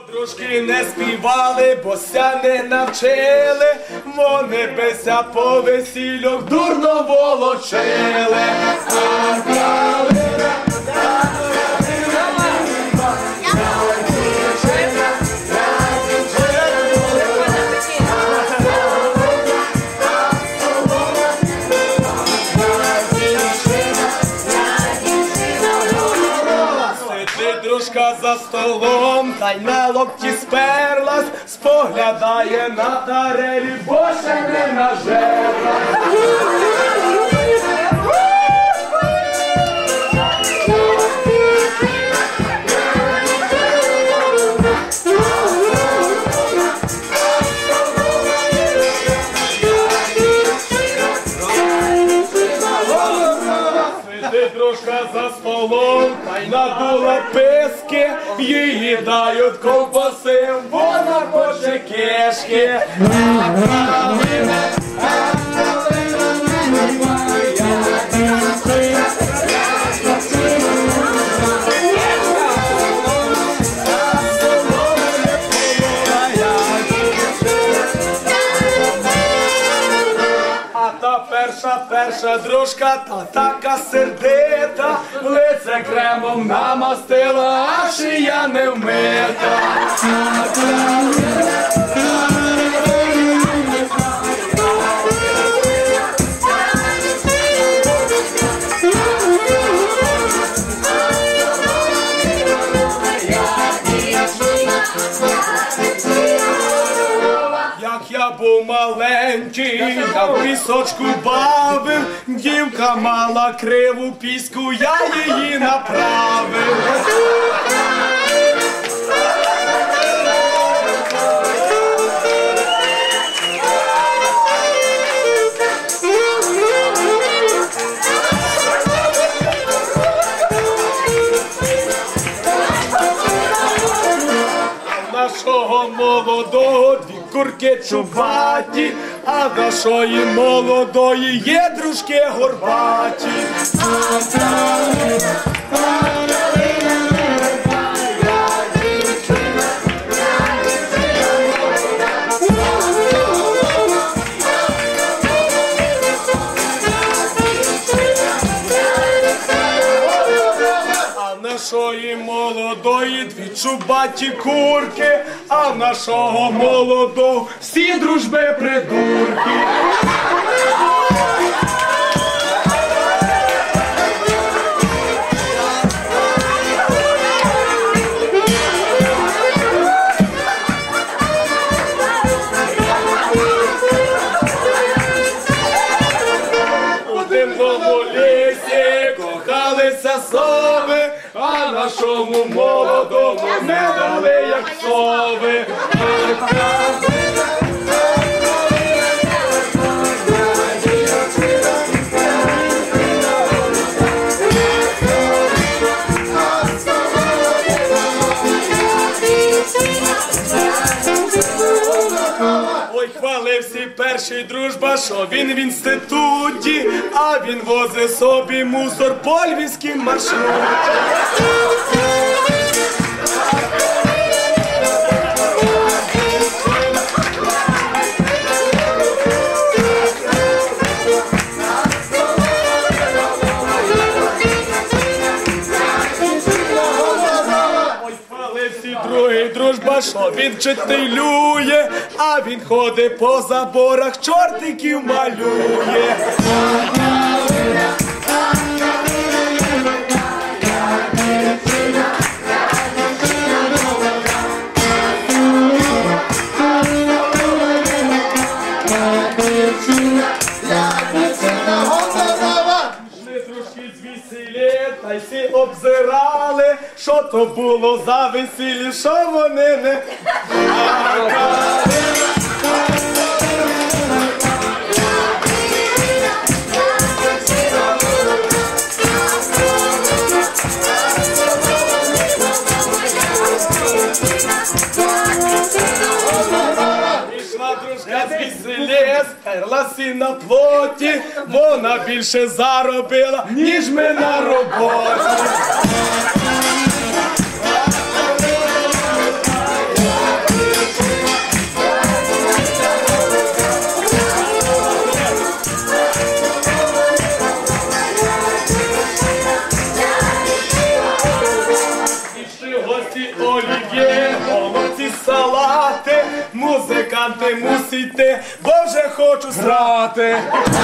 Подружки не співали, бо ся не навчили, вони бися по весіллях дурно волочили. Дружка за столом, та й на локті сперлась, споглядає на тарелі, бо ще не нажерлась. Дружка за столом, та й надула писки, їй дають ковбаси, вона хоче кишки. Перша дружка, та така сердита, лице кремом намастила, а шия не вмита. Я був маленький, я в пісочку бавив, дівка мала криву піську, я її направив. Нашого молодого дві курки чубаті, а нашої молодої є дружки горбаті. Нашої молодої дві чубаті курки, а в нашого молодого всі дружби придурки. У темному лісі кохалися сови, а нашому молодому не дали, як сови. Ой, хвалився перший дружба, що він в інституті, а він возить собі мусор по львівським маршрутам. Другий дружба, що він вчителює, а він ходить по заборах, чортиків малює. Та й всі обзирали, що то було за весілля, що вони не плакали. Пішла дружка з весілля, сперлася на плоті, вона більше заробила, ніж ми на роботі. олів'є, голубці салати, музиканти мусите, бо вже хочу грати.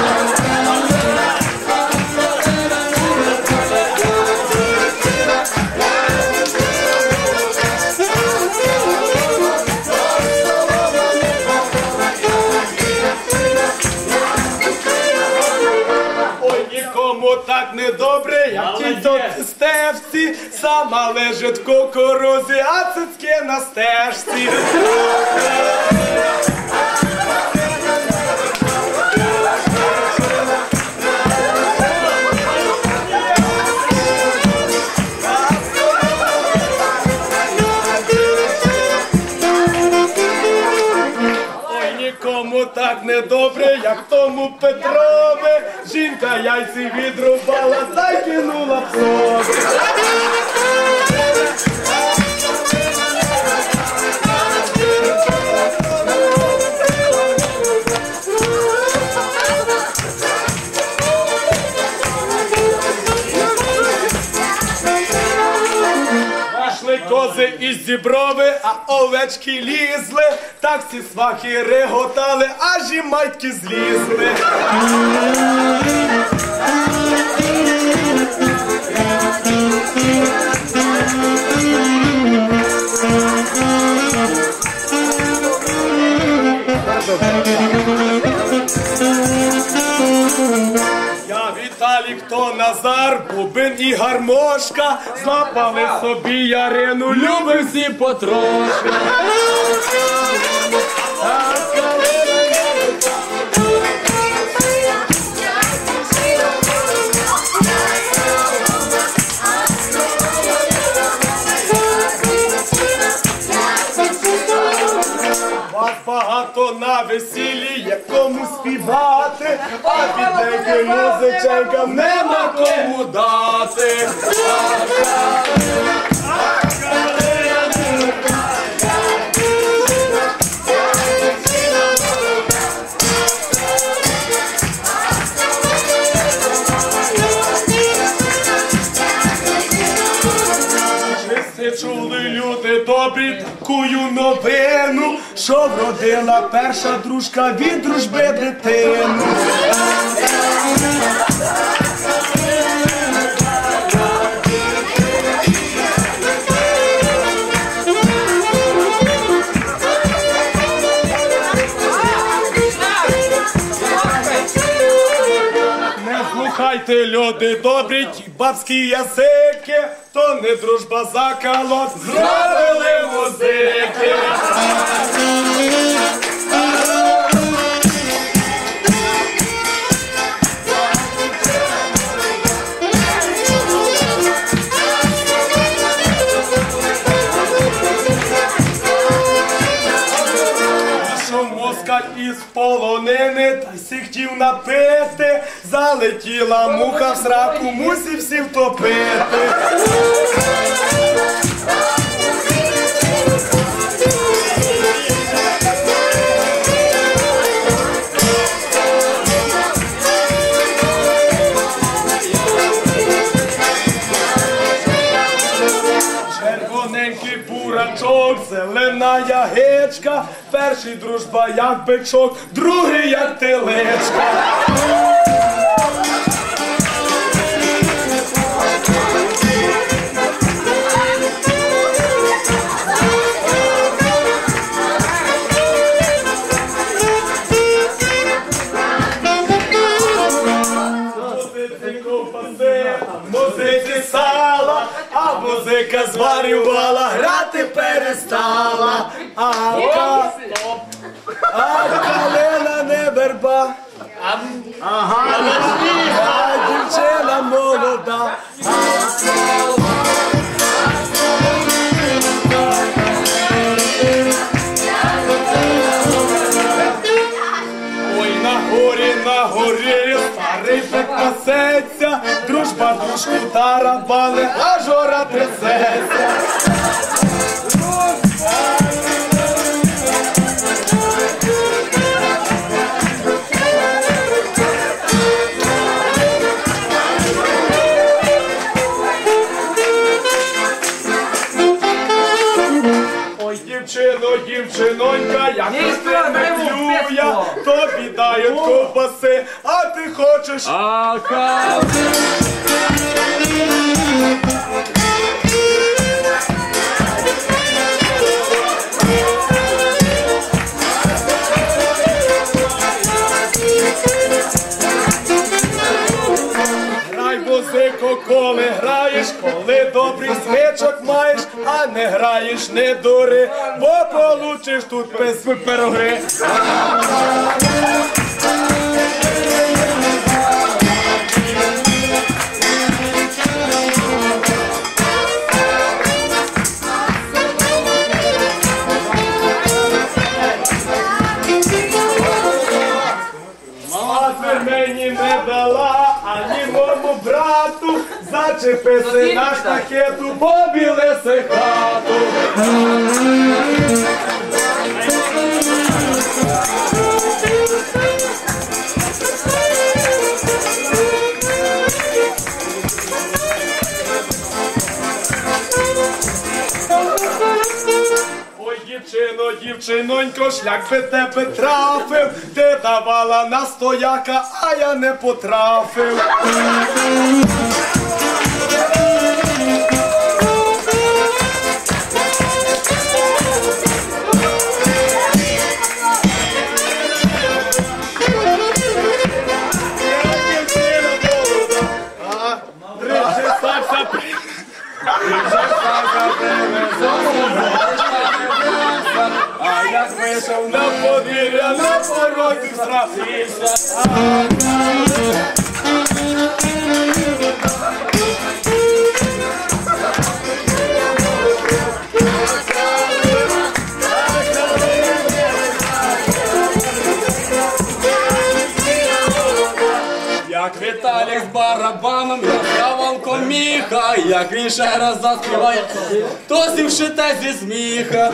Нікому так недобре, як тій стежці, сама лежить в кукурузі, а цицьки на стежці. Нікому так недобре, як тому Петрові. Жінка яйці відрубала та й кинула псові. Пішли кози із Діброви, а овечки лізли, так всі свахи реготали, аж і матьки злізли. Я Віталік, то Назар, бубен і гармошка, злапали собі Ярину, любим всі потрошки. Вас багато на весіллі, якому співати, а бідненьким музиченькам нема кому дати. Чули люди добрі такую новину, що вродила перша дружка від дружби дитину. Не слухайте, люди добрі, ті бабські язики, то не дружба заколот, зробили музики. Москаль із полонини, та й сі хотів напити, залетіла муха в сраку, мусив всі втопити. Червоненький бурачок, зелена ягичка, перший дружба як бичок, другий як телечка. Музиці сала, а музика зварювала, грати перестала. А калина не верба, а дівчина молода. Ой, на горі, старий пек пасеться, дружба дружку тарабани, а жора трясеться. Ой, дівчино, дівчинонька, як ти не клює, тобі дають ковбаси, а ти хочеш. А кави. Грай, музико, коли граєш, коли добрий смичок маєш, а не граєш, не дури, бо получиш тут без пироги. Мати мені не дала, ані моєму брату, зачепися на штахету, побілиси хату. Ой, дівчино, дівчинонько, шлях би тебе трафив, ти давала на стояка, а я не потрапив. А як вийшов на подвір'я, на порозі всрався. Як Віталік з барабаном, як Раванко Міха, як він ще раз заспіває, то зівшите зі сміха.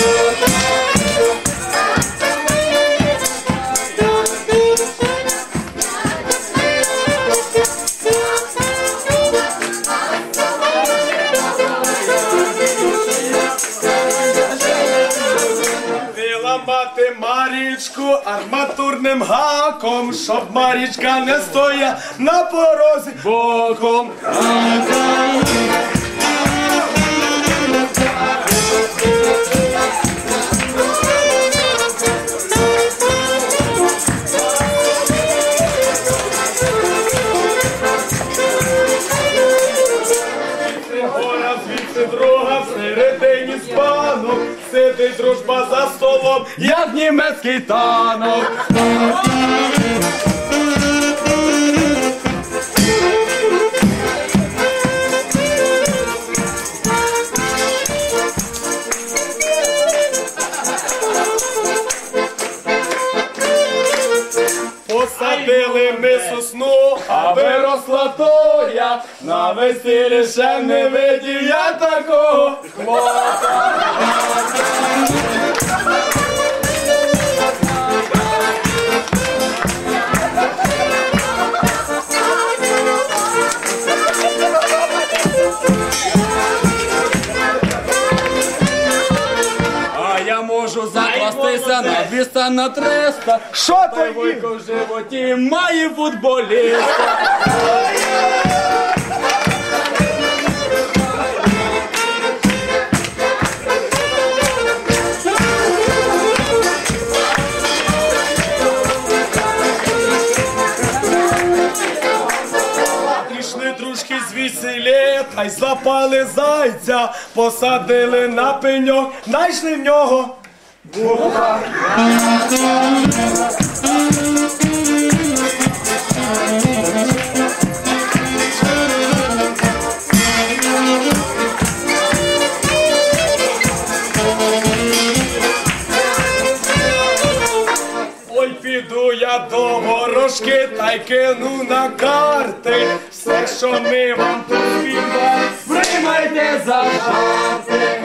Виламати Марічку арматурним гаком, щоб Марічка не стоя на порозі боком. Гора звідси друга, всередині спанок, сидить дружба за столом, як німецький танок. Посадили ми сосну, а виросла тоя, на весіллі ще не видів я такого хлопа. А я можу закластися на 200, на 300. Що Той тоді? вуйко в животі має футболіста. Пішли дружки звідсілі, та й злапали зайця, посадили на пеньок, найшли в нього буха. Ой, піду я до ворожки та й кину на карти. Все, що ми вам тут співали, Приймайте за жарти.